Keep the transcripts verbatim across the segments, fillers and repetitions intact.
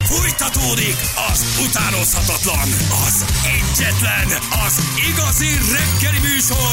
Fújtatódik az utánozhatatlan, az egyetlen, az igazi reggeli műsor,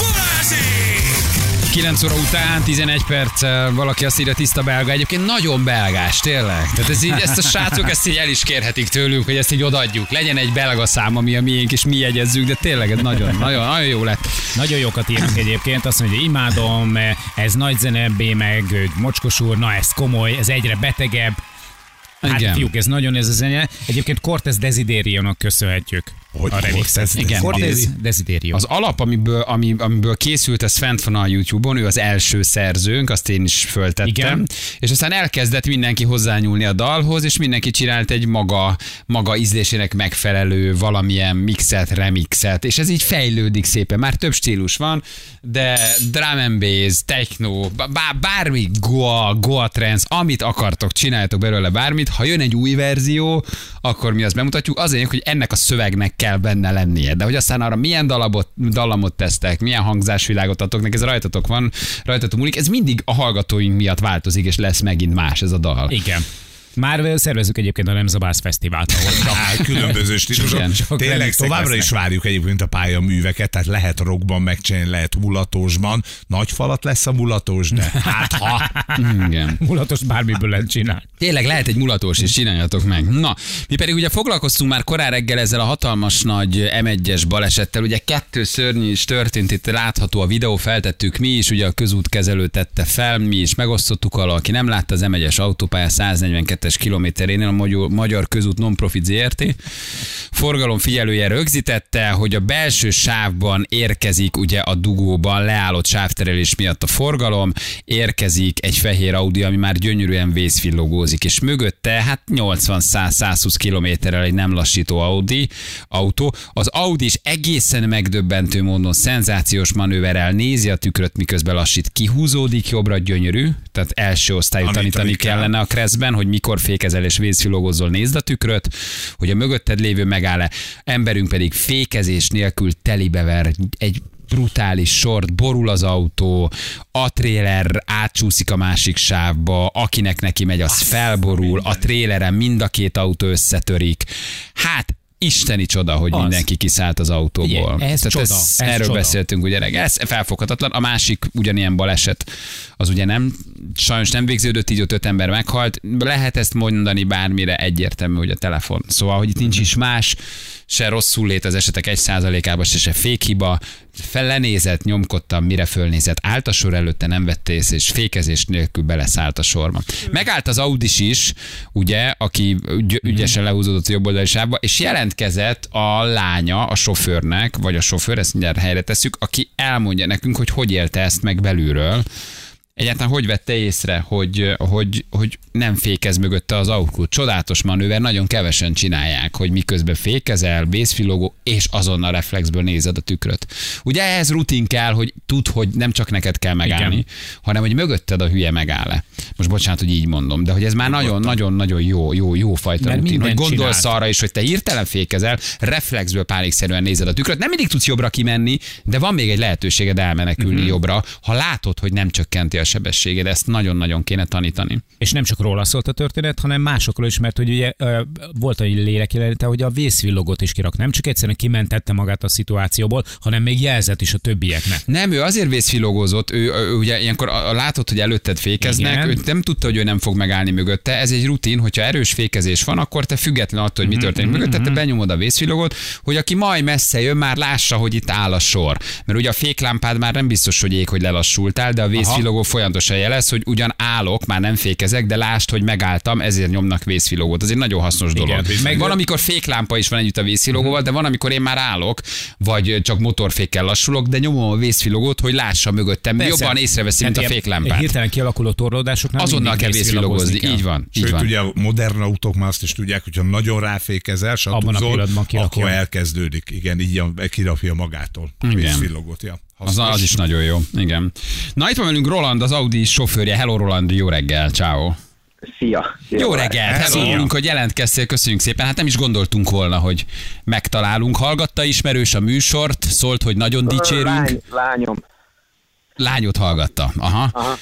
Balázsék! kilenc óra után, tizenegy perc, valaki azt írja, tiszta belga. Egyébként nagyon belgás, tényleg. Tehát ez így, ezt a srácok ezt így el is kérhetik tőlünk, hogy ezt így odaadjuk. Legyen egy belga szám, ami a miénk, és mi jegyezzük, de tényleg ez nagyon, nagyon, nagyon jó lett. Nagyon jókat írnak egyébként, azt mondja, hogy imádom, ez nagy zene, B meg mocskos úr, na ez komoly, ez egyre betegebb. Hát igen. Fiúk, ez nagyon ez a zene. Egyébként Cortez Desideriónak köszönhetjük. Hogy a remixet. Igen. Cortez Desiderio. Az alap, amiből, ami, amiből készült, ez fent van a YouTube-on, ő az első szerzőnk, azt én is föltettem. Igen. És aztán elkezdett mindenki hozzányúlni a dalhoz, és mindenki csinált egy maga, maga ízlésének megfelelő valamilyen mixet, remixet, és ez így fejlődik szépen. Már több stílus van, de drum and bass, techno, bá, bármi, goa, goa trance, amit akartok, csináljatok belőle bármit. Ha jön egy új verzió, akkor mi azt bemutatjuk. Azért, hogy ennek a szövegnek kell benne lennie. De hogy aztán arra milyen dalabot, dallamot tesztek, milyen hangzásvilágot adtok neki, ez rajtatok van, rajtatok múlik. Ez mindig a hallgatóink miatt változik, és lesz megint más ez a dal. Igen. Már szervezünk egyébként a Nem Zabász Fesztivált, ahol csak különböző stílusok. Tényleg továbbra is várjuk egyébként a pályaműveket, tehát lehet rockban megcsinálni, lehet mulatósban. Nagy falat lesz a mulatós, de hát ha. Igen. Mulatos bármiből lehet csinálni. Tényleg lehet egy mulatós, és csináljatok meg. Na, mi pedig ugye foglalkoztunk már korán reggel ezzel a hatalmas nagy em egyes balesettel. Ugye kettő szörnyű is történt, itt látható a videó, feltettük mi is, ugye a közútkezelő tette fel, mi is megosztottuk alól, aki nem látta az em egyes autópálya száznegyvenkettes kilométerénél a Magyar, Magyar Közút Non-Profit zé er té. Forgalom figyelője rögzítette, hogy a belső sávban érkezik ugye a dugóban leállott sávterelés miatt a forgalom, érkezik egy fehér Audi, ami már gyönyörűen vészvillogózik, és mögötte hát nyolcvan-száz-százhúsz kilométerrel egy nem lassító Audi autó. Az Audi is egészen megdöbbentő módon szenzációs manőverrel nézi a tükröt, miközben lassít, kihúzódik jobbra, gyönyörű, tehát első osztályú Amit tanítani kellene a kreszben, hogy mikor fékezel és vészvillogózzol, nézd a tükröt, hogy a mögötted lévő megáll-e. Emberünk pedig fékezés nélkül telibever egy brutális sort, borul az autó, a tréler átcsúszik a másik sávba, akinek neki megy, az felborul, a tréleren mind a két autó összetörik. Hát isteni csoda, hogy az. Mindenki kiszállt az autóból. Igen, ez csoda, ez, ez erről csoda. beszéltünk ugye reggel. Ez felfoghatatlan. A másik ugyanilyen baleset, az ugye nem, sajnos nem végződött, így ott öt ember meghalt. Lehet ezt mondani bármire, egyértelmű, hogy a telefon. Szóval, hogy itt nincs is más, se rosszul lét az esetek egy százalékában, se, se fékhiba. Fel lenézett, nyomkodtam, mire fölnézett, állt a sor előtte, nem vette észre, és fékezés nélkül beleszállt a sorba. Megállt az Audis is, ugye, aki ügy, ügyesen lehúzódott a jobb oldali sávba, és jelentkezett a lánya a sofőrnek, vagy a sofőr, ezt mindjárt helyre tesszük, aki elmondja nekünk, hogy hogy élte ezt meg belülről. Egyáltalán hogy vette észre, hogy, hogy, hogy nem fékez mögötte az autó? Csodálatos manőver, nagyon kevesen csinálják, hogy miközben fékezel, vészfilogó, és azonnal reflexből nézed a tükröt. Ugye ehhez rutin kell, hogy tudd, hogy nem csak neked kell megállni, igen, hanem hogy mögötted a hülye megáll-e. Most bocsánat, hogy így mondom, de hogy ez már nagyon-nagyon jó, jó, jó fajta mert rutin, hogy gondolsz csinált. arra is, hogy te hirtelen fékezel, reflexből pánikszerűen nézed a tükröt. Nem mindig tudsz jobbra kimenni, de van még egy lehetőséged elmenekülni uh-huh. jobbra, ha látod, hogy nem csökkenti a sebességed. Ezt nagyon-nagyon kéne tanítani. És nem csak róla szólt a történet, hanem másokról is, mert hogy ugye volt egy lélekjelenete, hogy a vészvillogót is kirak. Nem csak egyszerűen kimentette magát a szituációból, hanem még jelzett is a többieknek. Nem, ő azért vészvillogózott, ő, ő ugye ilyenkor látod, hogy előtted fékeznek, ő nem tudta, hogy ő nem fog megállni mögötte. Ez egy rutin, hogyha erős fékezés van, akkor te független attól, hogy mi történik mm-hmm. mögötte, te benyomod a vészvillogót, hogy aki majd messze jön, már lássa, hogy itt áll a sor. Mert ugye a féklámpád már nem biztos, hogy ég, hogy lelassultál, de a vészvillogó folyamatosan jelez, hogy ugyan állok, már nem fékezek, de lásd, hogy megálltam, ezért nyomnak vészvillogót. Ez egy nagyon hasznos dolog. Igen, meg van, amikor féklámpa is van együtt a vészvillogóval, de van, amikor én már állok, vagy csak motorfékkel lassulok, de nyomom a vészvillogót, hogy lássa mögöttem. Persze. Jobban észreveszi, mint a féklámpát. Hirtelen kialakuló torlódásoknál azonnal kell vészvillogozni. Így van. Sőt, így van. ugye a modern autók már azt is tudják, hogyha nagyon ráfékezel, satúzol, akkor elkezdődik. Igen, így kirapja magától. Vészvillogót, ja. Az, az is nagyon jó, igen. Na itt van velünk Roland, az Audi sofőrje. Hello Roland, jó reggel, ciao. Szia. Szia. Jó reggel, örülünk, hogy jelentkeztél, köszönjük szépen. Hát nem is gondoltunk volna, hogy megtalálunk. Hallgatta ismerős a műsort, szólt, hogy nagyon dicsérünk. Lány, lányom. Lányot hallgatta, aha. Aha.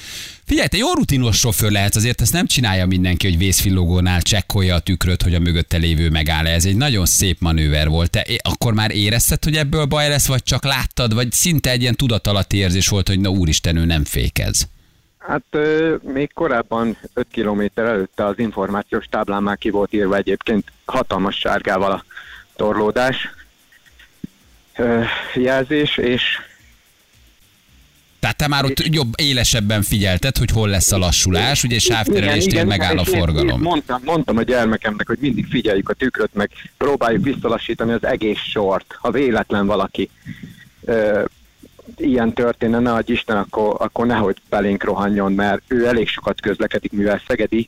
Figyelj, te jó rutinos sofőr lehetsz, azért ezt nem csinálja mindenki, hogy vészvillogónál csekkolja a tükröt, hogy a mögötte lévő megáll. Ez egy nagyon szép manőver volt. Te akkor már érezted, hogy ebből baj lesz, vagy csak láttad, vagy szinte egy ilyen tudatalatti érzés volt, hogy na úristen, ő nem fékez? Hát euh, még korábban öt kilométer előtte az információs táblán már ki volt írva egyébként hatalmas sárgával a torlódás euh, jelzés, és tehát te már ott jobb, élesebben figyelted, hogy hol lesz a lassulás, ugye sávterelésnél megáll a forgalom. Mondtam, mondtam a gyermekemnek, hogy mindig figyeljük a tükröt, meg próbáljuk visszalassítani az egész sort. Ha véletlen valaki ö, ilyen történne, ne adj Isten, akkor, akkor nehogy belénk rohanjon, mert ő elég sokat közlekedik, mivel szegedi,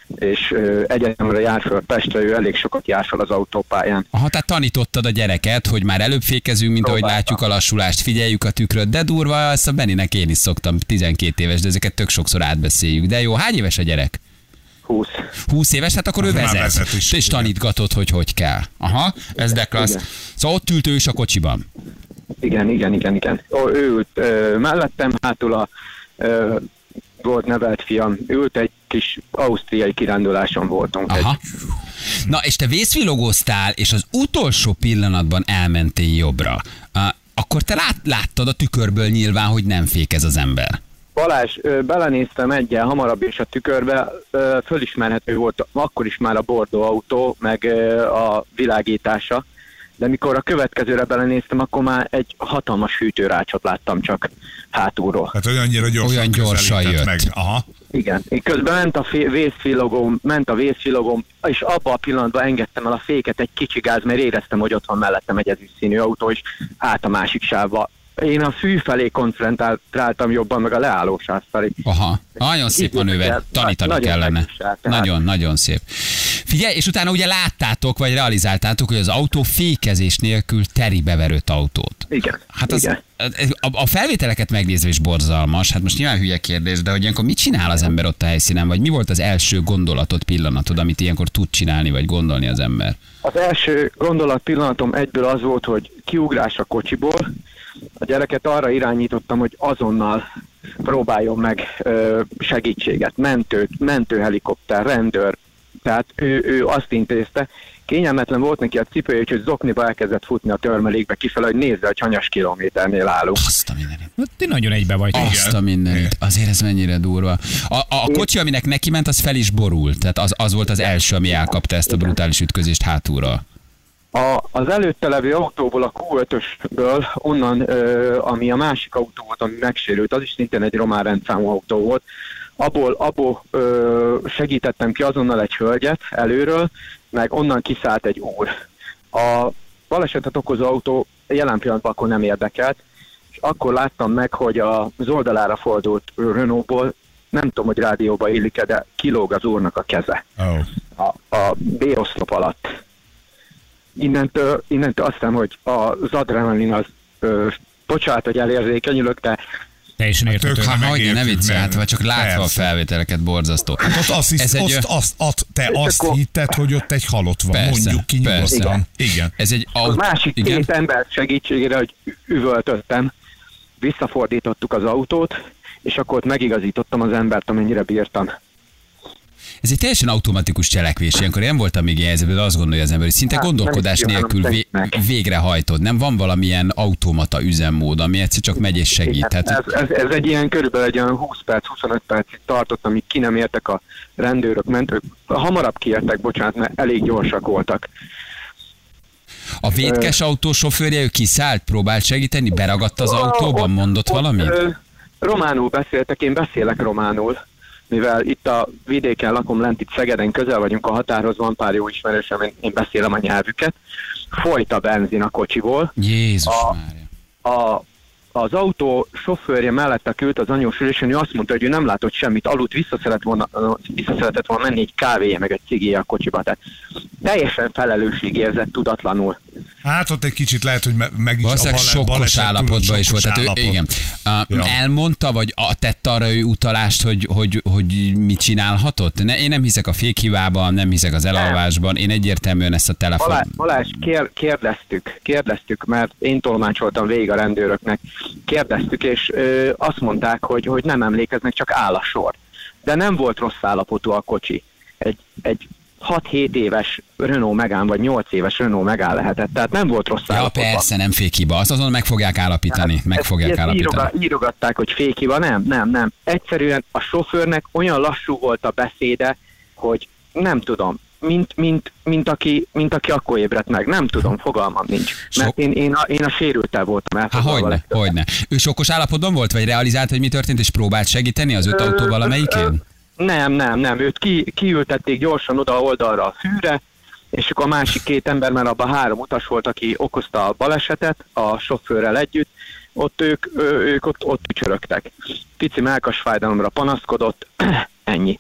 és ö, egyetemre jár föl Pestre, ő elég sokat jár fel az autópályán. Aha, tehát tanítottad a gyereket, hogy már előbb fékezünk, mint Próbáltam. ahogy látjuk a lassulást, figyeljük a tükröt, de durva, ezt a Beninek én is szoktam, tizenkét éves, de ezeket tök sokszor átbeszéljük. De jó, hány éves a gyerek? húsz. húsz éves, hát akkor ő Már vezet. vezet is, Te is igen. tanítgatod, hogy hogy kell. Aha, ez de klassz. Igen. Szóval ott ült ő is a kocsiban. Igen, igen, igen, igen. Ó, ő ült ö, mellettem, hátul a ö, volt nevelt fiam, ült egy kis ausztriai kiránduláson voltunk. Aha. Na, és te vészvillogoztál, és az utolsó pillanatban elmentél jobbra. Uh, akkor te lát, láttad a tükörből nyilván, hogy nem fékez az ember. Balázs, ö, belenéztem egyen hamarabb is a tükörbe, ö, fölismerhető volt akkor is már a Bordeaux autó, meg ö, a világítása, de mikor a következőre belenéztem, akkor már egy hatalmas hűtőrácsot láttam csak hátulról. Hát olyannyira gyorsan, Olyan gyorsan közelített jött. meg. Aha. Igen, én közben ment a fé- vészfilogóm, ment a vészfilogóm, és abban a pillanatban engedtem el a féket egy kicsi gáz, mert éreztem, hogy ott van mellettem egy ezüst színű autó, és át a másik sávba. Én a fű felé koncentráltam jobban, meg a leálló sáv felé. Aha, nagyon szép manőver, tanítani Nagyon kellene. megviselt, tehát- Nagyon, nagyon szép. Figyelj, és utána ugye láttátok, vagy realizáltátok, hogy az autó fékezés nélkül teribe verőtt autót. Igen, Hát az, igen. a, a felvételeket megnézve is borzalmas, hát most nyilván hülye kérdés, de hogy ilyenkor mit csinál az ember ott a helyszínen, vagy mi volt az első gondolatod, pillanatod, amit ilyenkor tud csinálni, vagy gondolni az ember? Az első gondolat pillanatom egyből az volt, hogy kiugrás a kocsiból. A gyereket arra irányítottam, hogy azonnal próbáljon meg ö, segítséget, mentőt, mentőhelikopter, rendőr. Tehát ő, ő azt intézte. Kényelmetlen volt neki a cipője, úgyhogy zokniba elkezdett futni a törmelékbe kifele, hogy nézze, hogy hanyas kilométernél állunk. Azt a mindenit. Hát ti nagyon egybe vagytok. Azt a mindenit. Azért ez mennyire durva. A, a, a kocsi, aminek neki ment, az fel is borult. Tehát az, az volt az első, ami elkapta ezt a brutális ütközést hátulról. A, az előtte levő autóból, a kú ötösből, onnan, ö, ami a másik autó volt, ami megsérült, az is szintén egy román rendszámú autó volt, abból, abból ö, segítettem ki azonnal egy hölgyet előről, meg onnan kiszállt egy úr. A balesetet okozó autó jelen pillanatban akkor nem érdekelt, és akkor láttam meg, hogy az oldalára fordult Renaultból, nem tudom, hogy rádióba illik-e, de kilóg az úrnak a keze Oh. a, a B-oszlop alatt. Innentől, innentől azt hiszem, hogy az adrenalin az, ö, bocsánat, hogy elérzékenyülök, de Teljesen értető. Tök, ha Hogy ne megértjük, viccelj, mert- hát vagy csak látva Persze. a felvételeket borzasztó. Hát ott azt, hisz, Ez egy- azt, azt, azt, te És azt akkor- hitted, hogy ott egy halott van. Persze, Mondjuk ki persze. nyugodtan. Igen. Ez egy a autó. másik Igen? két ember segítségére, hogy üvöltöttem, visszafordítottuk az autót, és akkor ott megigazítottam az embert, amennyire bírtam. Ez egy teljesen automatikus cselekvés. Ilyenkor én voltam még ilyen helyzetben, de azt gondolja az ember, hogy szinte Hát, gondolkodás nem is nélkül vé- kívánom végrehajtod. Nem van valamilyen automata üzemmód, ami egyszer csak megy és segít. Igen, Hát, ez, ez, ez egy ilyen körülbelül egy olyan húsz perc, huszonöt percig tartott, amíg ki nem értek a rendőrök, mentők. Hamarabb kiértek, bocsánat, mert elég gyorsak voltak. a vétkes autó sofőrje, ő kiszállt, próbált segíteni, beragadt az autóban, mondott Ott, valamit? ö, románul beszéltek, én beszélek románul, mivel itt a vidéken lakom, lent itt Szegeden, közel vagyunk a határhoz, van pár jó ismerősöm, én, én beszélem a nyelvüket. Folyt a benzin a kocsiból. Jézus a- Mária. A, az autó sofőrje mellette ült az anyós ülésen, ő azt mondta, hogy ő nem látott semmit, aludt, vissza, szeret volna, vissza szeretett volna menni egy kávéje, meg egy cigéje a kocsiba. Tehát teljesen felelősségérzett tudatlanul. Hát ott egy kicsit lehet, hogy me- meg is Valószínűleg bale- sokkos baleset tudod, állapotban is volt. sokkos Tehát ő, állapot. igen. Uh, Ja. Elmondta, vagy a, tett arra ő utalást, hogy, hogy, hogy mit csinálhatott? Ne, én nem hiszek a fékhibában, nem hiszek az elalvásban. Én egyértelműen ezt a telefon... Balázs, Balázs kér, kérdeztük, kérdeztük, mert én tolmácsoltam végig a rendőröknek. kérdeztük, és ö, azt mondták, hogy, hogy nem emlékeznek, csak áll a sor. De nem volt rossz állapotú a kocsi. Egy, egy hat-hét éves Renault Megane, vagy nyolc éves Renault Megane lehetett, tehát nem volt rossz ja, állapotban. Persze, nem fékhiba. Azt azon meg fogják állapítani. Hát, meg fogják állapítani. Íroga, írogatták, hogy fékhiba, nem, nem, nem. Egyszerűen a sofőrnek olyan lassú volt a beszéde, hogy nem tudom, mint, mint, mint, aki, mint aki akkor ébredt meg. Nem tudom, fogalmam nincs. Mert én, én, a, én a sérültel voltam elfoglalva. Há, hogyne, hogyne. Ő sokos állapotban volt, vagy realizált, hogy mi történt, és próbált segíteni az öt autó valamelyikén? Nem, nem, nem. Őt ki, kiültették gyorsan oda oldalra a fűre, és akkor a másik két ember, mert abban három utas volt, aki okozta a balesetet a sofőrrel együtt, ott ők, ők ott, ott ücsörögtek. Pici mellkas fájdalomra panaszkodott, ennyi.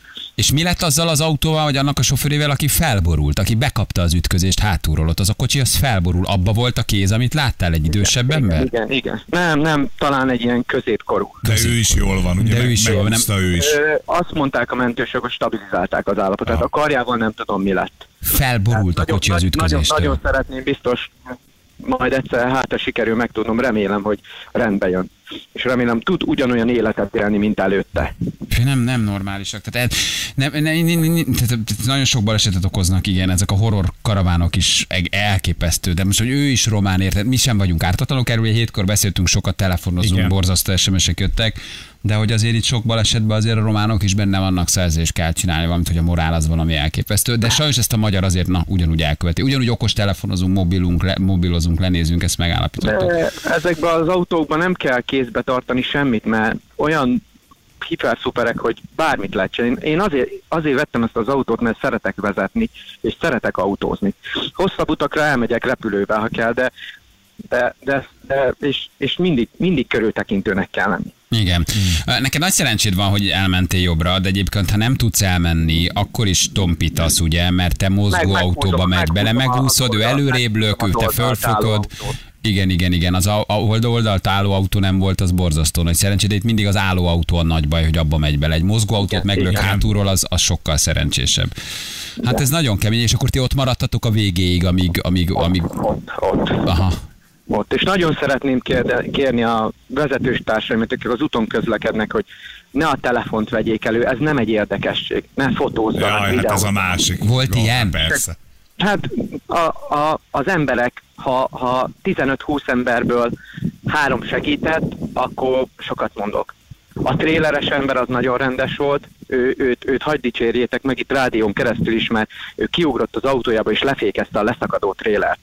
És mi lett azzal az autóval, vagy annak a sofőrével, aki felborult, aki bekapta az ütközést hátulról, ott az a kocsi, az felborul. Abba volt a kéz, amit láttál, egy idősebb igen, ember? Igen, igen. Nem, nem, talán egy ilyen középkorú. De ő is jól van, ugye? De ő is jól van, nem... ő is. Ö, azt mondták a mentősök, hogy stabilizálták az állapotot. Ah. A karjával nem tudom, mi lett. Felborult hát, a kocsi nagyon, az ütközéstől. Nagyon, nagyon szeretném, biztos, majd egyszer hát sikerül megtudnom, remélem, hogy rendbe jön. És remélem tud ugyanolyan életet élni, mint előtte. Nem, nem normálisak. Tehát, nem, nem, nem, nem, tehát nagyon sok balesetet okoznak, igen, ezek a horror karavánok is elképesztő, de most, hogy ő is román érted, mi sem vagyunk ártatlanok, erről egy hétkor beszéltünk, sokat telefonozunk, igen. Borzasztó es em es-ek jöttek, de hogy azért itt sok balesetben azért a románok is benne vannak, szerzés kell csinálni valamit, hogy a morál az valami elképesztő, de sajnos ezt a magyar azért na, ugyanúgy elköveti. Ugyanúgy okos telefonozunk, mobilunk, le, mobilozunk, lenézünk, ezt megállapítottuk. De ezekben az autókban nem kell kézbe tartani semmit, mert olyan hiperszuperek, hogy bármit lehet csinálni. Én azért, azért vettem ezt az autót, mert szeretek vezetni, és szeretek autózni. Hosszabb utakra elmegyek repülővel, ha kell, de, de, de, de és, és mindig, mindig körültekintőnek kell lenni. Igen. Mm. Neked nagy szerencséd van, hogy elmentél jobbra, de egyébként, ha nem tudsz elmenni, akkor is tompítasz, ugye, mert te mozgó meg, autóba megy bele, megúszod, ő előrébb lök, ő te fölfogod. Igen, igen, igen. Az a, a oldalt álló autó nem volt, az borzasztó nagy szerencsé, de itt mindig az álló autó a nagy baj, hogy abba megy bele. Egy mozgó autót meglök hátulról, az, az sokkal szerencsésebb. Hát ez nagyon kemény, és akkor ti ott maradtatok a végéig, amíg... amíg, amíg... Ott, ott. Aha. Ott. És nagyon szeretném kérde, kérni a vezetős társaimat, akik az úton közlekednek, hogy ne a telefont vegyék elő, ez nem egy érdekesség. Ne fotózzanak. Jaj, hát ez a másik. Volt Jó, ilyen? Persze. Hát a, a, az emberek, ha, ha tizenöt-húsz emberből három segített, akkor sokat mondok. A tréleres ember az nagyon rendes volt, ő, őt, őt hagyd dicsérjétek meg itt rádión keresztül is, mert ő kiugrott az autójába és lefékezte a leszakadó trélert.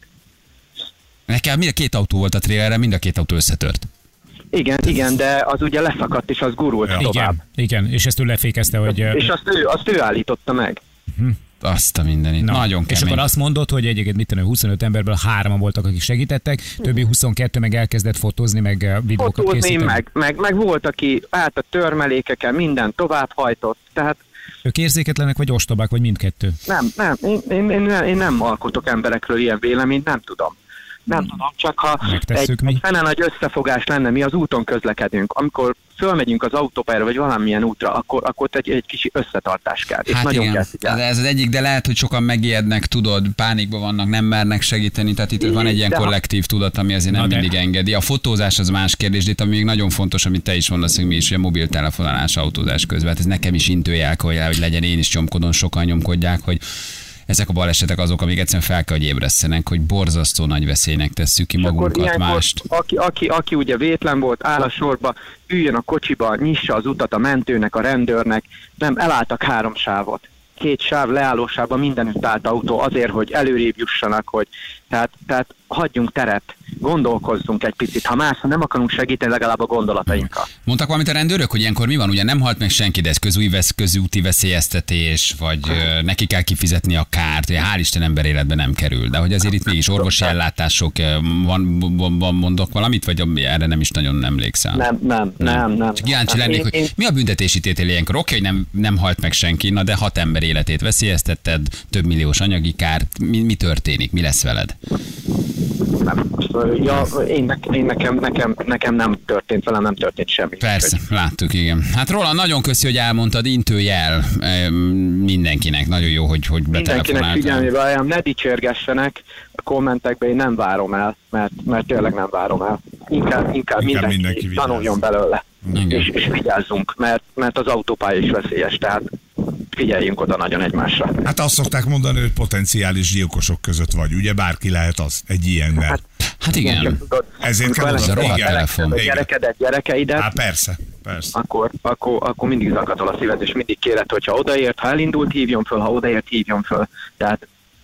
Nekem mind a két autó volt a trélerre, mind a két autó összetört. Igen, igen, de az ugye leszakadt, és az gurult ja. tovább. Igen, igen, és ezt ő lefékezte, hogy... És azt ő, azt ő állította meg. Hm. Azt a mindenit. Na, nagyon kemény. És akkor azt mondod, hogy egyébként mit tudom, huszonöt emberből hárman voltak, akik segítettek, többi huszonkettő meg elkezdett fotózni, meg videókat fotózni, készíteni. Meg, meg, meg volt, aki állt a törmelékeken, minden továbbhajtott, tehát... Ők érzéketlenek, vagy ostobák, vagy mindkettő? Nem, nem, én, én, én, én nem alkotok emberekről ilyen véleményt, nem tudom. Nem tudom, csak ha egy, egy fene nagy összefogás lenne, mi az úton közlekedünk, amikor fölmegyünk az autópályára, vagy valamilyen útra, akkor, akkor egy, egy kicsi összetartás kell. És hát nagyon igen, kell ez az egyik, de lehet, hogy sokan megijednek, tudod, pánikban vannak, nem mernek segíteni, tehát itt van egy ilyen kollektív tudat, ami azért nem Na mindig de. engedi. A fotózás az más kérdés, de itt ami még nagyon fontos, amit te is mondasz, hogy mi is, hogy a mobiltelefonálás autózás közben. Hát ez nekem is intőjelk, hogy legyen én is csomkodon, sokan nyomkodják, hogy ezek a balesetek azok, amik egyszerűen fel kell, hogy ébresztenek, hogy borzasztó nagy veszélynek tesszük ki magunkat, mást. Aki, aki, aki ugye vétlen volt, áll a sorba, üljön a kocsiba, nyissa az utat a mentőnek, a rendőrnek, nem, elálltak három sávot. Két sáv, leállósávban mindenütt állt autó azért, hogy előrébb jussanak, hogy tehát, tehát hagyjunk teret, gondolkozzunk egy picit. Ha más, ha nem akarunk segíteni, legalább a gondolatainkkal. Mondtak valamit a rendőrök, hogy ilyenkor mi van? Ugye nem halt meg senki, de ez közúj, közúti veszélyeztetés, vagy ö, neki kell kifizetni a kárt, ugye hál' Isten ember életbe nem kerül, de hogy azért itt mégis orvosi ellátások, van, van, van mondok valamit, vagy erre nem is nagyon emlékszel? Nem, nem, nem. nem Csak kíváncsi lennék, hogy én, mi a büntetési tétel ilyenkor? Oké, hogy nem, nem halt meg senki, na de hat ember életét veszélyeztetted, több milliós anyagi kár, mi, mi történik, mi lesz veled? Nem. Ja, én, én nekem, nekem, nekem nem történt velem, nem történt semmi. Persze, láttuk, igen. Hát Roland, nagyon köszi, hogy elmondtad, intőjel mindenkinek. Nagyon jó, hogy, hogy Mindenkinek figyelmébe ajánlom, ne dicsérgessenek. A kommentekbe én nem várom el, mert, mert tényleg nem várom el. Inkább, inkább, inkább mindenki, mindenki tanuljon belőle, és, és vigyázzunk, mert, mert az autópálya is veszélyes, tehát figyeljünk oda nagyon egymásra. Hát azt szokták mondani, hogy potenciális gyilkosok között vagy, ugye bárki lehet az, egy ilyenben. Hát, hát igen. Ezért kell oda, a telefon. A gyerekedet, gyerekeidet, Há, persze, persze. Akkor, akkor, akkor mindig zakatol a szíved, és mindig kéred, hogyha odaért, ha elindult, hívjon föl, ha odaért, hívjon föl. Tehát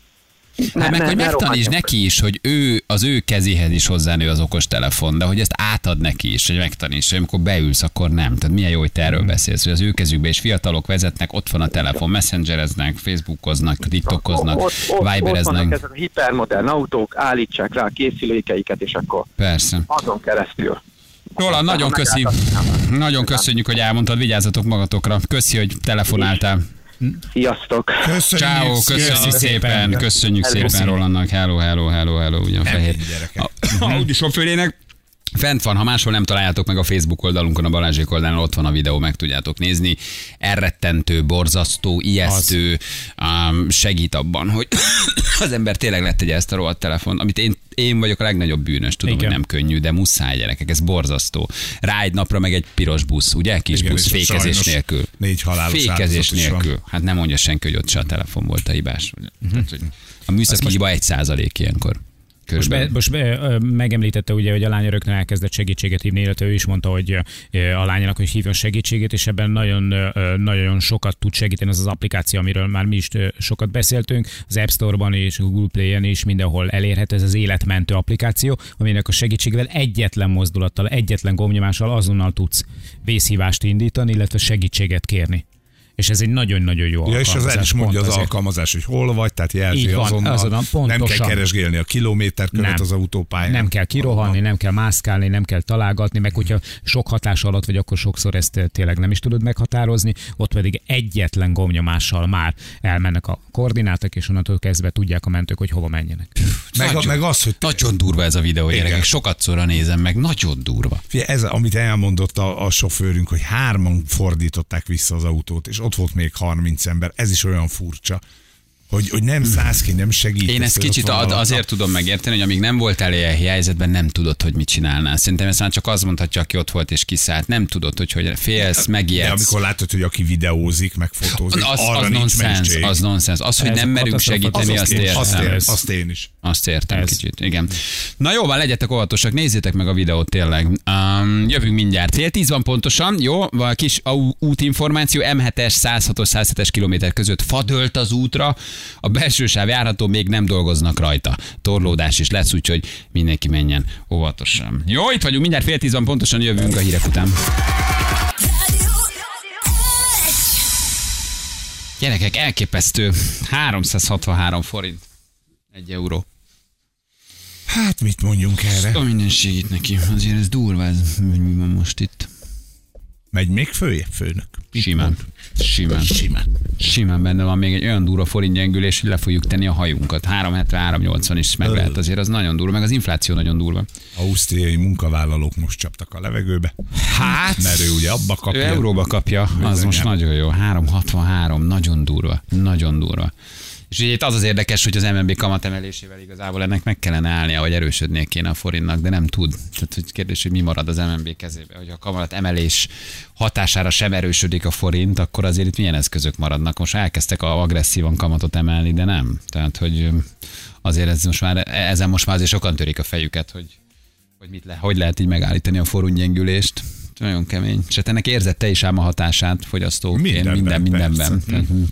Ne, hát meg, ne, hogy megtanítsd neki is, hogy ő, az ő kezéhez is hozzánő az okos telefon, de hogy ezt átad neki is, hogy megtanítsd, hogy amikor beülsz, akkor nem. Tehát milyen jó, hogy te erről beszélsz, hogy az ő kezükbe is fiatalok vezetnek, ott van a telefon, messengereznek, facebookoznak, tiktokoznak, ott, ott, vibereznek. Ott vannak ezek a hipermodern autók, állítsák rá a készülékeiket, és akkor persze. azon keresztül. Roland, nagyon köszi. Nagyon köszönjük, hogy elmondtad, vigyázzatok magatokra. Köszi, hogy telefonáltál. Sziasztok! Köszönjük, Ciao, köszönjük szépen, köszönjük szépen Rolandnak, hello, hello, hello, hello, ugyan fehér. Audi sofőrének. Fent van, ha máshol nem találjátok meg a Facebook oldalunkon, a Balázsék oldalán, ott van a videó, meg tudjátok nézni. Elrettentő, borzasztó, ijesztő, um, segít abban, hogy az ember tényleg lettegye ezt a rohadt telefon, amit én, én vagyok a legnagyobb bűnös, tudom, igen, hogy nem könnyű, de muszáj, gyerekek, ez borzasztó. Rá egy napra meg egy piros busz, ugye? Kis igen, busz, fékezés nélkül. Négy halálos fékezés nélkül. Hát nem mondja senki, hogy ott se a telefon volt a hibás. Uh-huh. Tehát, hogy a műszaki hiba egy százalék ilyenkor. Most, be, most be, megemlítette ugye, hogy a lánya rögtön elkezdett segítséget hívni, illetve ő is mondta, hogy a lányának, hogy hívjon segítséget, és ebben nagyon, nagyon sokat tud segíteni az az applikáció, amiről már mi is sokat beszéltünk, az App Store-ban és Google Play-en is mindenhol elérhető ez az életmentő applikáció, aminek a segítségével egyetlen mozdulattal, egyetlen gombnyomással azonnal tudsz vészhívást indítani, illetve segítséget kérni. És ez egy nagyon-nagyon jó ja, alkalmazás. És az el is mondja az alkalmazás, hogy hol vagy, tehát jelzi van, azonnal. azonnal nem kell keresgélni a kilométerkövet nem. az autópályán. Nem kell kirohanni, nem kell mászkálni, nem kell találgatni, meg hogyha sok hatás alatt vagy, akkor sokszor ezt tényleg nem is tudod meghatározni, ott pedig egyetlen gombnyomással már elmennek a koordinátok, és onnantól kezdve tudják a mentők, hogy hova menjenek. Meg, nagyon, meg az, hogy te... nagyon durva ez a videó, gyerekek, sokat szóra nézem meg, nagyon durva. Figyelj, ez, amit elmondott a, a sofőrünk, hogy hárman fordították vissza az autót, és ott volt még harminc ember, ez is olyan furcsa, hogy, hogy nem szállsz ki, nem segít. Én ezt kicsit ad, azért tudom megérteni, hogy amíg nem voltál ilyen helyzetben, nem tudod, hogy mit csinálnál. Szerintem ezt már csak az mondhatja, aki ott volt és kiszállt. Nem tudod, hogy, hogy félsz, megijedsz. De amikor látod, hogy aki videózik, meg fotózik, az, arra az nincs nonsens, az nonsens. Az, hogy ez nem merünk segíteni, azt értem. Azt, ér, azt én is. Azt értem ez. Kicsit, igen. Na jó, van, legyetek óvatosak, nézzétek meg a videót tényleg. Um, jövünk mindjárt. Fél tíz van pontosan, jó? A kis útinformáció, em hetes, száz hatos, száz hetes kilométer között fadölt az útra, a belső sáv járható, még nem dolgoznak rajta. Torlódás is lesz, úgyhogy mindenki menjen óvatosan. Jó, itt vagyunk, mindjárt fél tíz van pontosan, jövünk a hírek után. Gyerekek, elképesztő. háromszázhatvanhárom forint. Egy euró. Hát mit mondjunk erre? A minden segít neki. Azért ez durva, ez, mi van most itt. Megy még följebb, főnök? Simán. Simán. Simán. Simán benne van még egy olyan durva forintgyengülés, hogy le fogjuk tenni a hajunkat. három hetven, három nyolcvan is meg lehet, azért az nagyon durva, meg az infláció nagyon durva. Ausztriai munkavállalók most csaptak a levegőbe. Hát, mert ő ugye abba kapja. Ő euróba kapja, az bizonyám. Most nagyon jó. három hatvanhárom, nagyon durva, nagyon durva. És ugye itt az az érdekes, hogy az em en bé kamat emelésével igazából ennek meg kellene állnia, hogy erősödnie kéne a forintnak, de nem tud. Tehát hogy kérdés, hogy mi marad az em en bé kezébe. Hogy a kamat emelés hatására sem erősödik a forint, akkor azért itt milyen eszközök maradnak. Most elkezdtek a agresszívan kamatot emelni, de nem. Tehát, hogy azért ez most már, ezen most már azért sokan törik a fejüket, hogy, hogy mit le, hogy lehet így megállítani a forintgyengülést. Nagyon kemény. És hát ennek érzett te is ám a hatását, fogyasztóként, minden, mindenben. mindenben.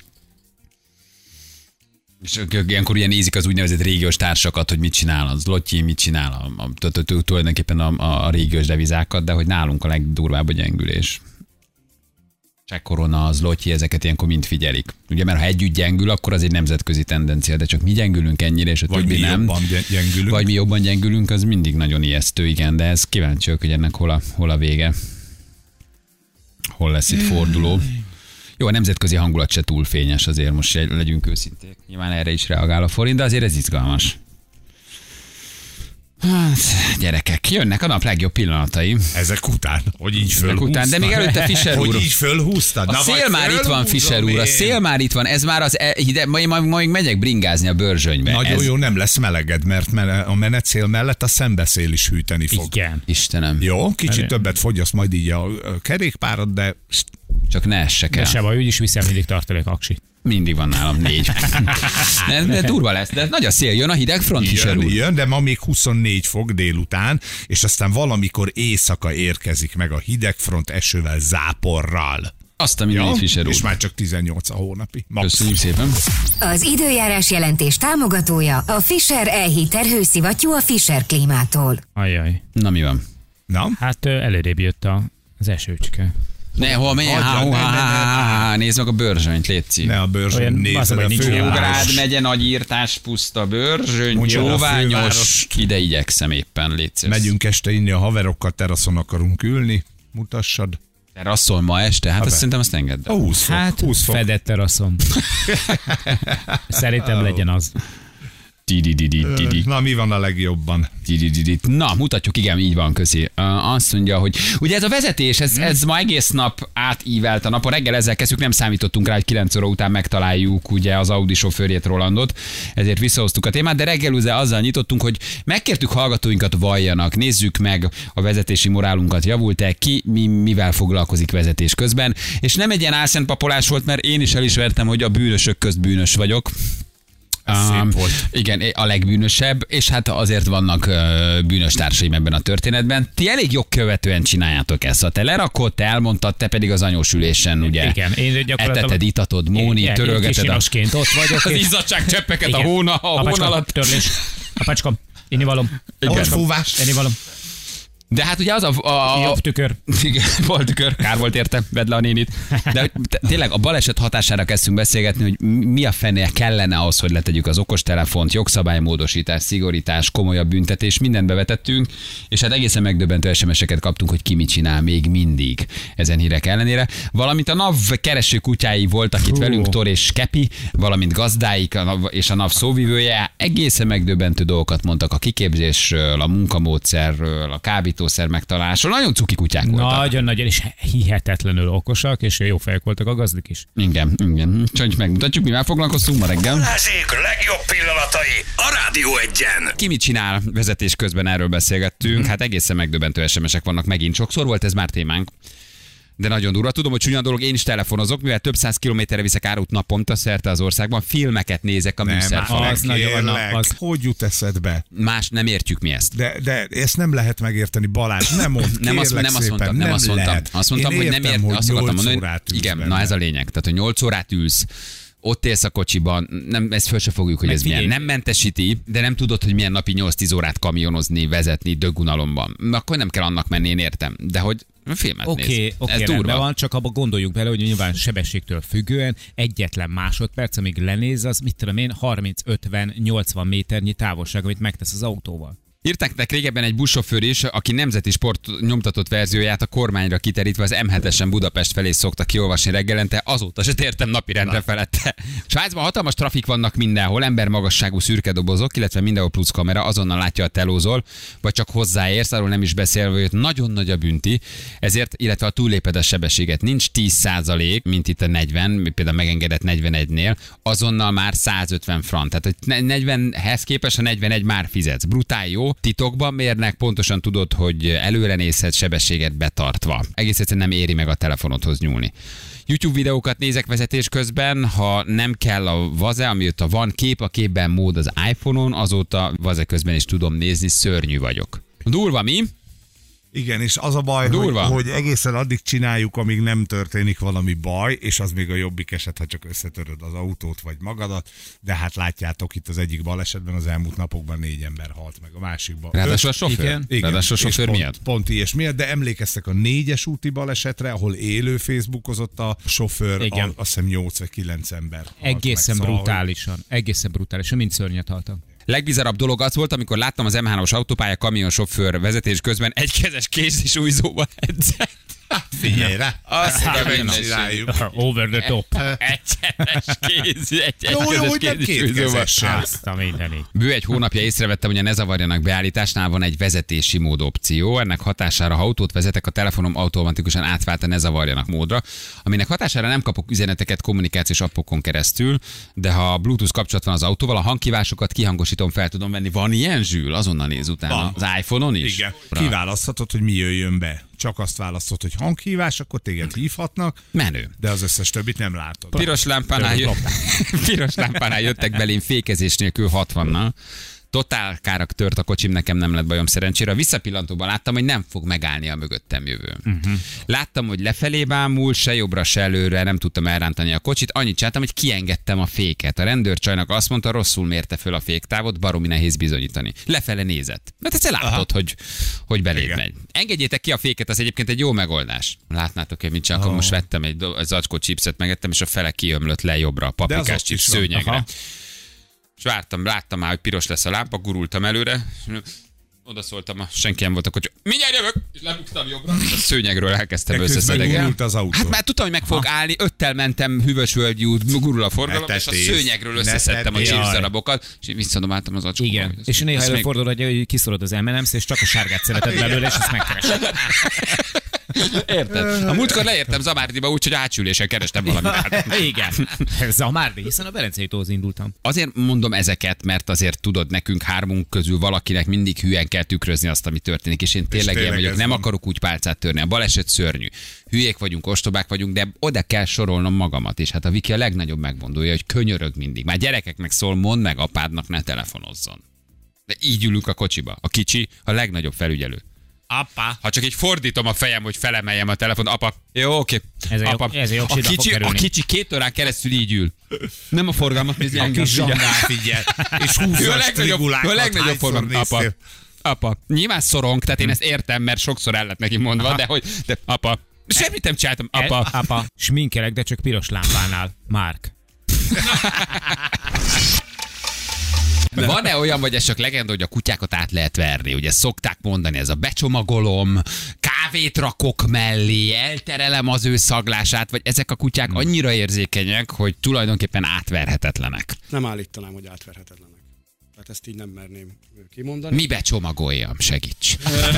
És ilyenkor ugye nézik az úgynevezett régiós társakat, hogy mit csinál az Lotyi, mit csinál a, a, a, tulajdonképpen a, a régiós devizákat, de hogy nálunk a legdurvább a gyengülés. Cseh korona, az Lotyi, ezeket ilyenkor mind figyelik. Ugye, mert ha együtt gyengül, akkor az egy nemzetközi tendencia, de csak mi gyengülünk ennyire, és a vagy többi mi nem. Jobban gyengülünk. Vagy mi jobban gyengülünk, az mindig nagyon ijesztő, igen, de ez kíváncsiak, hogy ennek hol a, hol a vége. Hol lesz itt forduló. Jó, a nemzetközi hangulat se túl fényes, azért most legyünk őszinték. Nyilván erre is reagál a forint, de azért ez izgalmas. Hát, gyerekek, jönnek a nap legjobb pillanatai. Ezek után, hogy így fölhúztad. Után, de még előtte Fischer úr. Hogy így fölhúztad. A Na, szél már itt van, Fischer úr, a szél már itt van, ez már az, ide, majd, majd, majd megyek bringázni a Börzsönybe. Nagyon ez... jó, nem lesz meleged, mert a menetszél mellett a szembeszél is hűteni fog. Igen. Istenem. Jó, kicsit Erre. többet fogyaszt majd így a kerékpárod, de... Csak ne essek el. De se baj, úgyis viszem mindig tartalék aksi. Mindig van nálam négy. de, de durva lesz, de nagy a szél, jön a hideg front is. Jön, jön, de ma még huszonnégy fok délután, és aztán valamikor éjszaka érkezik meg a hidegfront esővel, záporral. Azt a mindenit, Fischer úr. És már csak tizennyolc a hónapi. Max. Köszönjük szépen. Az időjárás jelentés támogatója a Fischer E-Heater hőszivattyú a Fischer Klímától. Ajaj. Na mi van? Na? Hát előrébb jött a, az esőcske. Ne, hol milyen? Nézd meg a Börzsönyt, létszik. Ne a Börzsöny, nézd a Főgrád megye, nagy írtás, puszta Börzsöny, csóványos, ide igyekszem éppen, létszés. Megyünk este inni a haverokkal, teraszon akarunk ülni, mutassad. Teraszol ma este? Hát azt szerintem azt engedd el. húsz fok, hát húsz fok. Fedett teraszon. Szerintem legyen az. Na, mi van a legjobban? Na, mutatjuk, igen, így van, köszi. Azt mondja, hogy ugye ez a vezetés, ez, ez ma egész nap átívelt a napon. Reggel ezzel kezdjük, nem számítottunk rá, hogy kilenc óra után megtaláljuk ugye az Audi sofőrjét, Rolandot, ezért visszahoztuk a témát, de reggel ugye azzal nyitottunk, hogy megkértük hallgatóinkat, valljanak, nézzük meg a vezetési morálunkat, javult-e, ki mi, mivel foglalkozik vezetés közben, és nem egy ilyen álszentpapolás volt, mert én is elismertem, hogy a bűnösök közt bűnös vagyok. Um, igen, a legbűnösebb, és hát azért vannak uh, bűnös társaim ebben a történetben. Ti elég jogkövetően csináljátok ezt. Te lerakod, te elmondtad, te pedig az anyósülésen, ugye? Igen, én gyakorlatilag... Eteted, itatod, Móni, törölgeted a... ott vagyok. Az izzadság cseppeket a hóna, a hón alatt. Törlés. Apácskom, innivalom. Orfúvás. Innivalom. De hát ugye az a... a, a Jobb tükör. Igen, volt tükör, kár volt érte, vedd le a nénit. De tényleg a baleset hatására kezdtünk beszélgetni, hogy mi a fene kellene ahhoz, hogy letegyük az okostelefont, jogszabálymódosítás, szigorítás, komolyabb büntetés, mindent bevetettünk, és hát egészen megdöbbentő es em es-eket kaptunk, hogy ki mit csinál még mindig ezen hírek ellenére. Valamint a NAV kereső kutyái voltak itt velünk, Tor és Kepi, valamint gazdáik a NAV és a NAV szóvivője. Egészen megdöbbentő dolgokat mondtak a kiképzésről, a munkamódszerről, a kábító megtalálásról. Nagyon cuki kutyák voltak. Nagyon-nagyon, és hihetetlenül okosak, és jó fejek voltak a gazdik is. Igen, igen. Csak megmutatjuk, mivel foglalkoztunk ma reggel. Balázsék legjobb pillanatai a Rádió Egyen. Ki mit csinál vezetés közben, erről beszélgettünk. Mm-hmm. Hát egészen megdöbbentő es em es-ek vannak megint. Sokszor volt ez már témánk. De nagyon durva. Tudom, hogy csúnya dolog, én is telefonozok, mivel több száz kilométerre viszek árut naponta szerte az országban, filmeket nézek a műszerfalon. Az nagyon az. Hogy jut eszedbe? Más nem értjük mi ezt. De, de ezt nem lehet megérteni, Balázs, nem mondd, nem azt, nem azt mondtam, nem, nem azt mondtam. Azt mondtam, hogy nem értem, azt akartam mondani, hogy igen, benne. Na ez a lényeg. Tehát, hogy nyolc órát ülsz, ott élsz a kocsiban, nem, ezt föl se fogjuk, hogy meg ez milyen. Nem mentesíti, de nem tudod, hogy milyen napi nyolc-tíz órát kamionozni, vezetni dögunalomban. Akkor nem kell annak menni, én értem. De hogy filmet Oké, néz. oké, okay, rendben van, csak abba gondoljuk bele, hogy nyilván sebességtől függően egyetlen másodperc, amíg lenéz, az mit tudom én, harminc, ötven, nyolcvan méternyi távolság, amit megtesz az autóval. Írták nektek régebben egy buszsofőr is, aki nemzeti sport nyomtatott verzióját a kormányra kiterítve az em hetesen Budapest felé szokta kiolvasni reggelente, azóta se tértem napirendre felette. Svájcban hatalmas trafik vannak mindenhol, embermagasságú szürke dobozok, illetve mindenhol plusz kamera, azonnal látja, a telózol, vagy csak hozzáérsz, arról nem is beszélve, hogy nagyon nagy a bünti, ezért, illetve a túlléped a sebességet nincs tíz százalék, mint itt a negyven, például megengedett negyvenegynél, azonnal már százötven frant. Tehát, hogy negyvenhez képest a negyvenegy már fizetsz. Brutál jó. Titokban mérnek, pontosan tudod, hogy előre nézhet sebességet betartva. Egész egyszerűen nem éri meg a telefonodhoz nyúlni. YouTube videókat nézek vezetés közben, ha nem kell a vaze, amióta van kép a képben mód az iPhone-on, azóta vaze közben is tudom nézni, szörnyű vagyok. Durva, mi? Igen, és az a baj, hogy, hogy egészen addig csináljuk, amíg nem történik valami baj, és az még a jobbik eset, ha csak összetöröd az autót vagy magadat, de hát látjátok, itt az egyik balesetben az elmúlt napokban négy ember halt meg, a másikban. Ráadásul a sofőr? Igen, igen. Ráadásul a sofőr pont, miatt? Pont ilyes miatt, de emlékeztek a négyes úti balesetre, ahol élő Facebookozott a sofőr, a, azt hiszem nyolc vagy kilenc ember. Egészen meg, brutálisan, szóval, egészen brutálisan, mind szörnyet haltak. Legbizarabb dolog az volt, amikor láttam az em hármas autópálya kamionsofőr vezetés közben egykezes kézisújzóval edzett. Figyelj rá. Azt Hát, megcsináljuk. Over the top. Egyenes kéz, egy Jó, jó, hogy nem kétkezessel. Azt a mindenit. Bő egy hónapja észrevettem, hogy a ne zavarjanak beállításnál van egy vezetési mód opció. Ennek hatására, ha autót vezetek, a telefonom automatikusan átvált a ne zavarjanak módra, aminek hatására nem kapok üzeneteket kommunikációs appokon keresztül, de ha Bluetooth kapcsolat van az autóval, a hangkívásokat kihangosítom, fel tudom venni. Van ilyen, Zsül? Azonnal néz utána. Van. Az iPhone-on is? Igen. Kiválaszthatod, hogy mi jöjjön be. Csak azt választod, hogy hanghívás, akkor téged hívhatnak. Menő. De az összes többit nem látod. Piros lámpánál, jö... Piros lámpánál jöttek belém fékezés nélkül hatvannal. Totál kárak tört a kocsim, nekem nem lett bajom szerencsére. A visszapillantóban láttam, hogy nem fog megállni a mögöttem jövő. Uh-huh. Láttam, hogy lefelé bámul, se jobbra, se előre, nem tudtam elrántani a kocsit. Annyit csináltam, hogy kiengedtem a féket. A rendőrcsajnak azt mondta, rosszul mérte föl a féktávot, baromi nehéz bizonyítani. Lefele nézett. Mert ezt látod, hogy, hogy beléd Igen. megy. Engedjétek ki a féket, az egyébként egy jó megoldás. Látnátok, hogy mit csinálok, Oh. most vettem egy do- zacskó chipset, megettem, és a fele kiömlött le jobbra, a De az paprikás ott chips is van. szőnyegre. Aha. És vártam, láttam már, hogy piros lesz a lámpa, gurultam előre, oda szóltam, a senki nem volt a kocsi. Mindjárt jövök! És lebuktam jobbra, és a szőnyegről elkezdtem De közben összeszedegelni. gurult az autó. Hát már tudtam, hogy meg fog állni, öttel mentem Hűvösvölgyi út, gurul a forgalom, Ne és a tettél. szőnyegről Ne összeszedtem a tettél. chips darabokat, és visszadobáltam az acskóba. Igen, és néha Ezt még- előfordul, hogy kiszorod az em and em's, és csak a sárgát szereted belőle, és ezt megkeresed. Érted? A múltkor leértem Zamárdiba úgy, hogy átsülésen kerestem valamit. Hát, Igen. Zamárdi, hiszen a Belencei tóhoz indultam. azért mondom ezeket, mert azért tudod, nekünk hármunk közül valakinek mindig hülyen kell tükrözni azt, ami történik, és én tényleg, tényleg ilyen vagyok, ez nem van. akarok úgy pálcát törni. A baleset szörnyű. Hülyék vagyunk, ostobák vagyunk, de oda kell sorolnom magamat, és hát a Viki a legnagyobb megmondója, hogy könyörög mindig. Már gyerekeknek szól, mondd meg apádnak, ne telefonozzon. De így ülünk a kocsiba. A kicsi a legnagyobb felügyelő. Apa. Ha csak így fordítom a fejem, hogy felemeljem a telefon, apa, jó, oké. Ez a Apa, jog- ez a a, jogsidba fog kicsi, a kerülni. kicsi két órán keresztül így ül. Nem a forgalmat nézi, A engem kis figyel. zsangál figyel. És Ő a húzza a legnagyobb, strigulákat. ő a legnagyobb Hányszor forgalmat. Apa, néztél? apa, nyilván szorong, tehát én ezt értem, mert sokszor el lett neki mondva, de hogy, de apa, semmit nem csináltam, apa. E, apa. Sminkelek, de csak piros lámpánál. Márk. Van-e olyan, vagy ez csak legenda, hogy a kutyákat át lehet verni? Ugye szokták mondani, ez a becsomagolom, kávét rakok mellé, elterelem az ő szaglását, vagy ezek a kutyák annyira érzékenyek, hogy tulajdonképpen átverhetetlenek. Nem állítanám, hogy átverhetetlenek. Tehát ezt így nem merném kimondani. Mi becsomagoljam, segíts.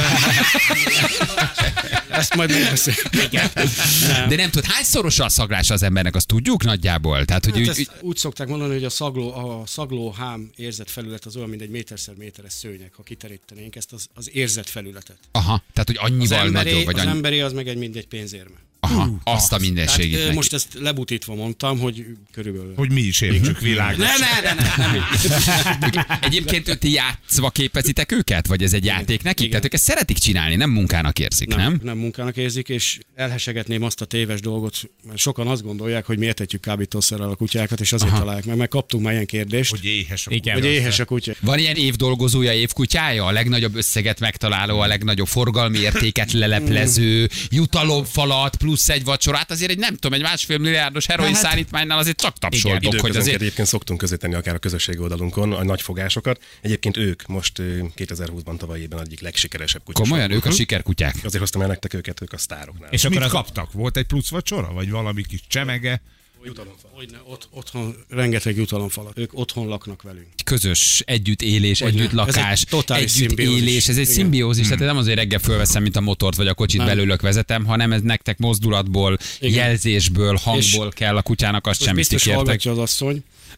Ezt majd megbeszéljük. Igen. Nem. De nem tud, hányszoros a szaglás az embernek, azt tudjuk nagyjából? Tehát, hogy Hát úgy, ezt úgy, úgy szokták mondani, hogy a, szagló, a szaglóhám érzett felület az olyan, mint egy méterszer méteres szőnyeg, ha kiterítenénk ezt az, az érzett felületet. aha, tehát, hogy Az annyival emberi, nagyobb, vagy az annyi, emberi az meg egy mind egy pénzérme. aha, azt a Tehát mindenségét ö, neki. most ezt lebutítva mondtam, hogy körülbelül... Hogy mi is értsük világos. Ne, ne, ne, ne, nem. Egyébként ti játszva képezitek őket? Vagy ez egy játék nekik? Igen. Tehát ők ezt szeretik csinálni, nem munkának érzik, nem? Nem, nem munkának érzik, és elhesegetném azt a téves dolgot, mert sokan azt gondolják, hogy mi etetjük kábítószerrel a kutyákat, és azért Aha. találják meg, mert kaptunk már ilyen kérdést, hogy, Hogy éhes a Igen. hogy éhes a kutya. Van ilyen évdolgozója, évkutyája? A legnagyobb összeget megtaláló, a legnagyobb forgalmi értéket leleplező, jutalomfalat, plusz egy vacsorát, azért egy nem tudom, egy másfél milliárdos heroin szállítmánynál azért csak tapsoltok, hogy Időközönként azért... egyébként szoktunk közéteni akár a közösségi oldalunkon a nagy fogásokat. Egyébként ők most ö, kétezer-húszban tavaly évben egyik legsikeresebb kutyasok. Komolyan, ők a Mhm. sikerkutyák. Azért hoztam el nektek őket, ők a sztároknál. És Mit akkor az, kaptak? Volt egy plusz vacsora? Vagy valami kis csemege? Hogyne, ott, otthon rengeteg jutalomfalat. Ők otthon laknak velünk. Közös együttélés, Hogyne. együttlakás, Ez egy totális együttélés, szimbiózis. ez egy Igen. szimbiózis, tehát nem azért reggel fölveszem, mint a motort, vagy a kocsit Nem. belőlök vezetem, hanem ez nektek mozdulatból, Igen. jelzésből, hangból kell a kutyának, azt Most semmit biztos kértek. hallgatja az asszony.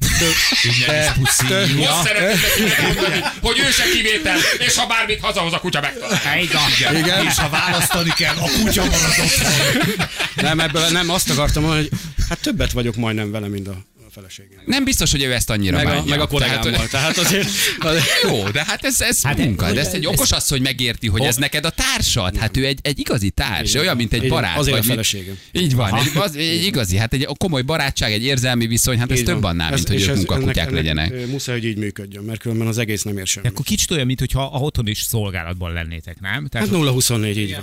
De puszi. Most szeretnétek mondani, hogy ő se kivétel, és ha bármit hazahoz a kutya megtalál. Igen. És ha választani kell, a kutya marad otthon. Nem, ebből nem azt akartam mondani, hogy hát többet vagyok majdnem vele, mint a a feleségem. Nem biztos, hogy ő ezt annyira Meg a, bánja. meg a kollégámmal. Tehát, Tehát azért... jó, de hát ez, ez hát munka, de ezt egy okos asszony megérti, hogy ez neked a társad. Hát ő egy, egy igazi társ, Igen. olyan, mint egy Igen, barát. azért vagy a mi- feleségem. Így van, egy, az, egy igazi, hát egy komoly barátság, egy érzelmi viszony, hát ez Így több van. annál, Ez- mint hogy és ők ez- munkakutyák ennek- legyenek. ennek, ö, Muszáj, hogy így működjön, mert különben az egész nem ér semmi. akkor kicsit olyan, mintha a otthon is szolgálatban lennétek, nem? Tehát, Hát nulla huszonnégy, így van.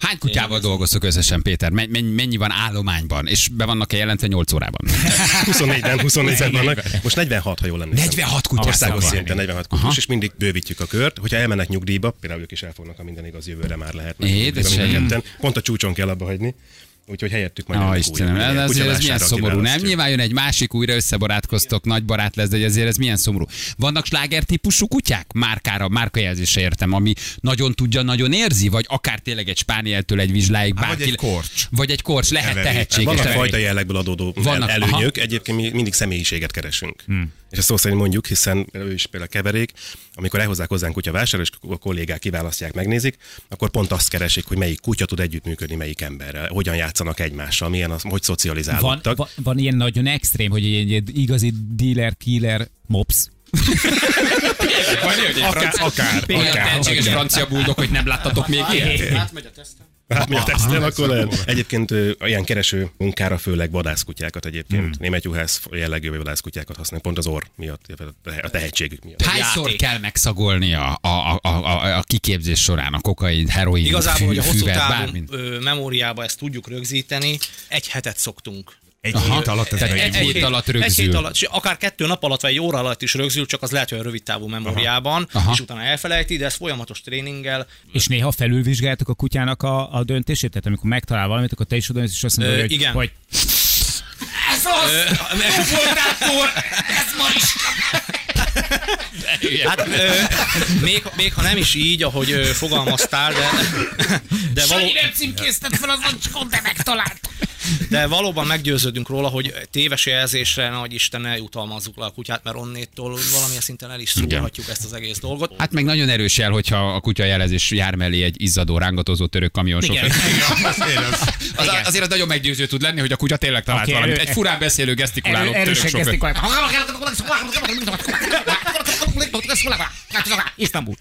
Hány kutyával dolgoztok összesen, Péter? Mennyi, mennyi van állományban? És be vannak-e jelentve nyolc órában? huszonnégyben, huszonnégyben vannak. Most negyvenhat, ha jól emlékszem. negyvenhat kutyás. Országos szinten negyvenhat kutyás, és mindig bővítjük a kört. Hogyha elmennek nyugdíjba, például ők is elfognak, ha minden igaz, jövőre már lehet. Édesem. Pont a csúcson kell abba hagyni. Úgyhogy helyettük majd ah, Istenem, ez, ez, ez milyen szomorú, nem? Nyilván jön egy másik, újra összebarátkoztok, nagy barát lesz, de azért ez milyen szomorú. Vannak sláger típusú kutyák? Márkára, márkajelzésre értem, ami nagyon tudja, nagyon érzi, vagy akár tényleg egy spánieltől egy vizsláig bárki. Vagy egy korcs. Vagy egy korcs, lehet tehetséges. Vannak fajta jellegből adódó vannak, előnyök, aha. Egyébként mi mindig személyiséget keresünk. Hmm. És ezt szó szerint mondjuk, hiszen ő is például keverék, amikor elhozzák hozzánk kutyavásárra, és a kollégák kiválasztják, megnézik, akkor pont azt keresik, hogy melyik kutya tud együttműködni melyik emberrel, hogyan játszanak egymással, milyen az, hogy szocializálódtak. Van, van, van ilyen nagyon extrém, hogy egy, egy igazi dealer, killer mops. Van ilyen, hogy akár, akár, olyan akár, tehetséges francia buldog, hogy nem láttatok még ilyet? Átmegy a teszten. Hát mi a teszten, akkor lehet. Egyébként ö, ilyen kereső munkára főleg vadászkutyákat egyébként, hmm. német juhász jellegű vadászkutyákat használnak, pont az orr miatt, a tehetségük miatt. Hányszor játék. Kell megszagolni a, a, a, a, a kiképzés során a kokain, heroin, igazából, fű, hogy a hosszú füvet, távú bármint? memóriába ezt tudjuk rögzíteni, egy hetet szoktunk. Egy Aha. hét alatt ez egy, egy hét alatt rögzül. Egy hét alatt, akár kettő nap alatt, vagy egy óra alatt is rögzül, csak az lehet, hogy a rövid távú memóriában, Aha. Aha. és utána elfelejti, de ez folyamatos tréninggel. És néha felülvizsgáltuk a kutyának a, a döntését, tehát amikor megtalál valamit, akkor te is oda és azt mondod, Ö, hogy, igen. hogy Ez az! Konfrontátor! Ez ma is! Hát ö, még, még ha nem is így, ahogy ö, fogalmaztál, de, de, való, Sanyi nem címkéztet fel az ancskon, de megtalált! de valóban meggyőződünk róla, hogy téves jelzésre, nagy Isten, ne jutalmazzuk le a kutyát, mert onnétól valamilyen szinten el is szúrhatjuk ezt az egész dolgot. Hát meg nagyon erős jel, hogyha a kutya jelezés jár mellé egy izzadó, rángatozó török kamionsofőr. Az, azért az nagyon meggyőző tud lenni, hogy a kutya tényleg talált Okay, valamit. erő- Egy furán beszélő, gesztikuláló török erősen sofőr. gesztikuláló. Isztambul.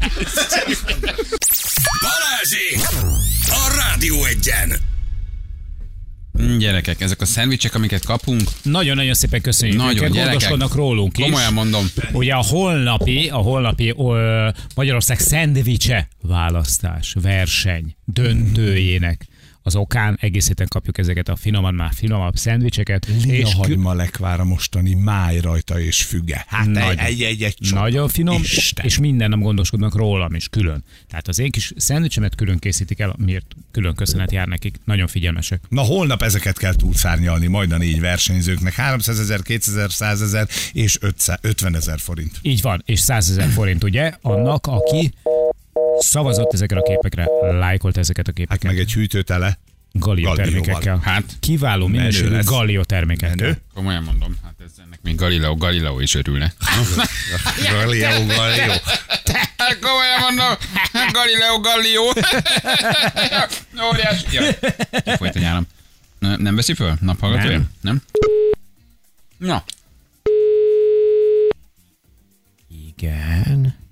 Balázsék! A Rádió Egyen! Gyerekek, ezek a szendvicsek, amiket kapunk, Nagyon-nagyon szépen köszönjük. Nagyon, Őket gyerekek. gondoskodnak rólunk is. komolyan mondom. Ugye a holnapi, a holnapi ö, Magyarország szendvicse választás, verseny döntőjének az okán egész héten kapjuk ezeket a finoman, már finomabb szendvicseket. Lila kü- hagyma lekvára mostani, máj rajta és füge. Hát Nagy- egy, egy, egy csoda. Nagyon finom, Isten. és minden nap gondoskodnak rólam is külön. Tehát az én kis szendvicsemet külön készítik el, miért külön köszönet jár nekik. Nagyon figyelmesek. Na holnap ezeket kell túlszárnyalni majd a négy versenyzőknek. háromszázezer, kétezer, százezer és ötvenezer forint. Így van, és százezer forint, ugye? Annak, aki szavazott ezekre a képekre, lájkolt ezeket a Hát képeket. meg egy hűtőtele. Gallió Gallióval. termékekkel. Hát, Kiváló Menő minőségű lesz. Gallió termékekkel. Menő. komolyan mondom, hát ez ennek még Galileo, Galileo is örülne. Gallió, Gallió. Komolyan mondom, Galileo, Galileo. Óriás. Jaj, kifolyt a nyálam. Ne- Nem veszi föl? Naphallgatója? Nem. Nem? Na, Igen.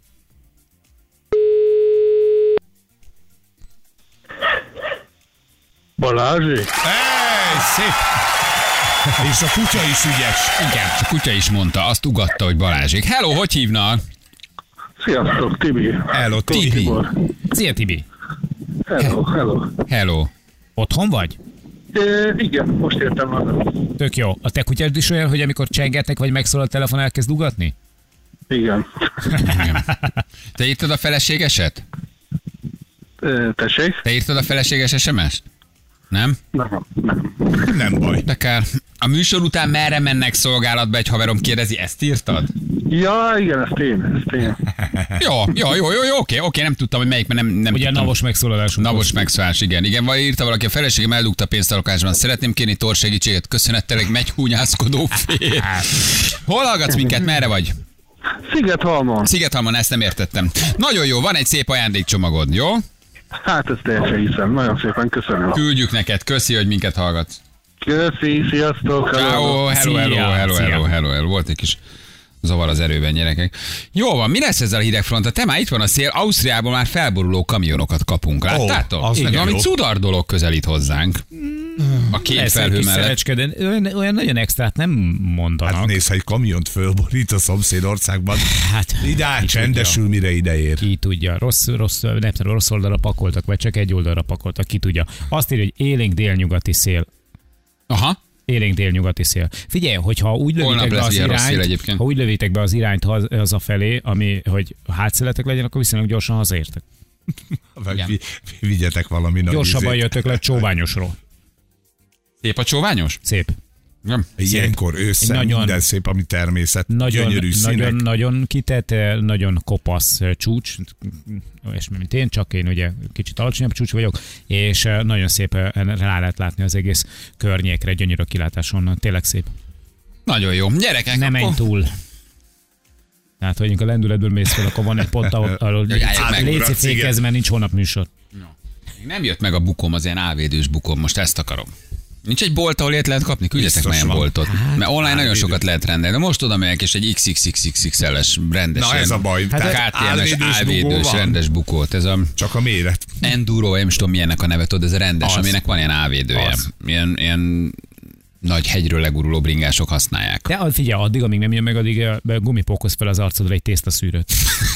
Balázsi? Ej, szép. És a kutya is ügyes. igen, a kutya is mondta, azt ugatta, hogy Balázsék. Hello, hogy hívnak? Sziasztok, Tibi. Hello, Tibi. Tibor. Szia, Tibi. Hello, hello. Hello. Otthon vagy? E, igen, most értem magam. Tök jó. A te kutyád is olyan, hogy amikor csengetnek, vagy megszólal a telefon, elkezd ugatni? Igen. Igen. Te írtad a feleségeset? E, tessék? Te írtad a feleséges es em es-t? Nem? Nem, nem. Nem baj. De kár. A műsor után merre mennek szolgálatba, egy haverom kérdezi, ezt írtad? Ja, igen, ezt én, ezt én. Jó, jó, jó, jó, jó, oké, oké, nem tudtam, hogy melyik, mert nem, nem Ugye a tudtam. navos megszólalásunk. Navos megszólás, igen. Igen, vagy írta valaki, a feleségem eldugta pénzt a lakásban. Szeretném kérni tor segítséget, köszönettelek, megy húnyászkodó fél. Hol hallgatsz minket, merre vagy? Szigethalmon. Szigethalmon, ezt nem értettem. Nagyon jó, van egy szép ajándékcsomagod, jó? Hát ezt teljesen hiszem. Nagyon szépen köszönöm. Küldjük neked, köszi, hogy minket hallgatsz. Köszi, sziasztok. Ciao, hello, hello, Szia, hello, szia. hello, hello, hello. Volt egy kis zavar az erőben, gyerekek. Jó van, mi lesz ezzel a hidegfronta? Te már itt van a szél, Ausztriából már felboruló kamionokat kapunk. Láttátok? Ó, az Igen, nagyon ami jó. cudar dolog közelít hozzánk. A két felhő mellett. Olyan, olyan nagyon extrát nem mondanak. Hát nézd, ha egy kamiont fölborít a szomszédországban, hát ide csendesül, mire ideér. Ki tudja, rossz, rossz, nem tudom, rossz oldalra pakoltak, vagy csak egy oldalra pakoltak, ki tudja. Azt írja, hogy élénk délnyugati szél. Aha. Élénk délnyugati szél. Figyelj, hogyha úgy lövitek be az irányt, ha úgy lövitek be az irányt hazafelé, ami, hogy hátszeletek legyen, akkor viszonylag gyorsan hazaértek. Vagy vigyetek valami nagy gyorsabban jöttök le Csóványosról. Szép a Csóványos? Szép. Nem. Ilyenkor ősszel nagyon, minden szép, ami természet, nagyon, gyönyörű színek. Nagyon, nagyon kitett, nagyon kopasz csúcs, és mint én, csak én ugye kicsit alacsonyabb csúcs vagyok, és nagyon szép rá lehet látni az egész környékre, gyönyörű kilátás onnan, tényleg szép. Nagyon jó. Gyerekek, nem menj túl. Tehát, hogy a lendületből mész fel, akkor van egy pont, ahol léci fékez, mert nincs holnap műsor. No. Nem jött meg a bukom, az ilyen álvédős bukom, most ezt akarom. Nincs egy bolt, ahol ilyet lehet kapni? Küldjetek meg ilyen boltot. Hát, mert online nagyon sokat lehet rendelni. De most oda megyek, és egy iksz iksz iksz iksz iksz el-es rendes. Na ez a baj. ká té em-es álvédős rendes bukót. Ez a csak a méret. Enduro, nem tudom milyennek a neve, tudod, ez a rendes, az. Aminek van ilyen álvédője. Ilyen, ilyen nagy hegyről leguruló bringások használják. De figyelj, addig, amíg nem jön meg, addig gumipókoz fel az arcodra egy tésztaszűrőt.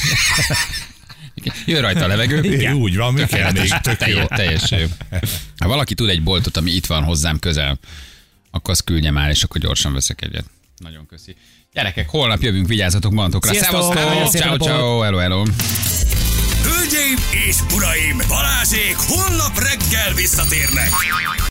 Jön rajta a levegő. Igen. Úgy van, mi kell még, tök jó. Teljesen jó. Ha valaki tud egy boltot, ami itt van hozzám közel, akkor azt küldje már, és akkor gyorsan veszek egyet. Nagyon köszi. Gyerekek, holnap jövünk, vigyázzatok magatokra. Szevasztok! Ciao, ciao, hello, hello. Hölgyeim és uraim, Balázsék holnap reggel visszatérnek.